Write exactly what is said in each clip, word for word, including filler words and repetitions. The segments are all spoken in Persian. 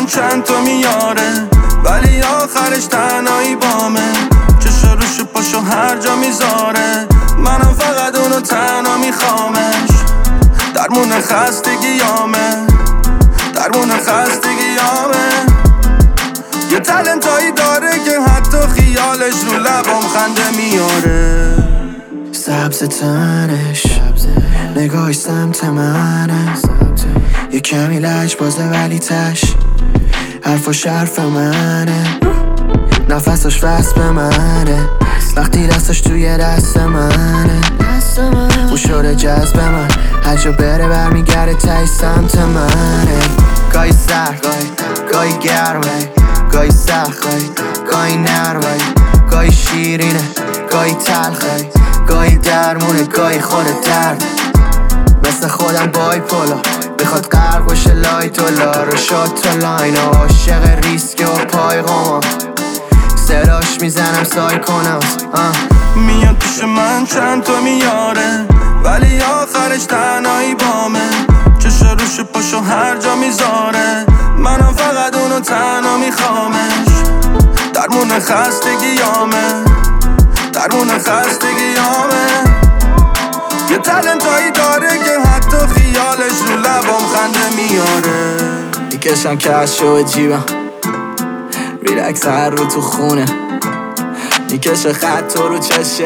چند تا میاره ولی آخرش تنهایی بامه. چشا روش پاشو هر جا میذاره منم فقط اونو تنها میخوامش. درمون خستگیامه درمون خستگیامه. یه تلنتایی داره که حتی خیالش رو لبام خنده میاره. سبز تنش نگاهش سمت منه، یه کمی لج بازه ولی تش حرفاش حرف منه، نفسش وصل به منه وقتی دستش توی دست منه. اون شده جذب من هر جا بره برمیگرده تای سمت منه. گاهی سرد گاهی گرمه، گاهی سخت گاهی نرمه، گاهی شیرینه گاهی تلخه، گاهی درمونه گاهی خود درد. مثل خودم بای پولا میخواد غرق بشه لایت و لارو شد تو لاین و عاشق ریسک و پای غما صداش میزنم سای کنم. میاد پیش من چند تا میاره ولی آخرش تنهایی بامه. چشا روش پاشو هر جا میذاره منم فقط اونو تنها میخوامش. درمون خستگیامه درمون خستگیامه. یه تلنتایی داره که حتی خیالش رو لبام خنده میاره. میکشم کشو و جیبم ریلکس هر رو تو خونه، میکشه خط رو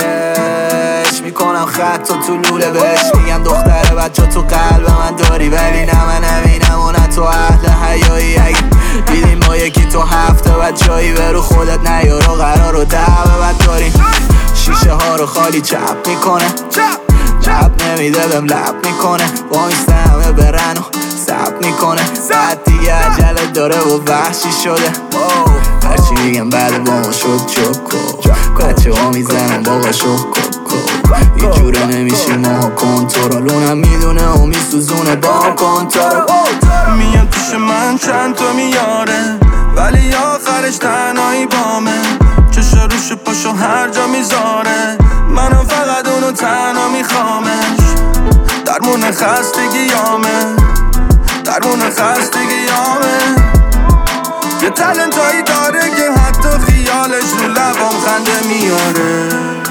چشش میکنم خط و تو لوله بهش. میگم دختره بچه تو قلب من داری ولی نه من همینم و نه تو اهل حیایی. اگه دیدیم ما یکی تو هفته بعد جایی برو خودت نیار و قرار رو دعوه بد داریم. شیشه ها رو خالی چپ میکنه لب نمیده بهم لب میکنه با این همه برن و سب میکنه. بعد دیگه عجله داره و وحشی شده هرچی میگم بعد با ما شد چوکو. بچه ها میزنم باقا شوکو یه جوره نمیشیم ما کنترل اونم میدونه و میسوزونه با کنترل. میاد پیش من چند تا میاره ولی آخرش تنهایی بامه. چشا روش پاشو هر جا میذاره منم فقط اونو تنها میخوامش. درمون خستگیامه درمون خستگیامه. یه تلنتایی داره که حتی خیالش رو لبام خنده میاره.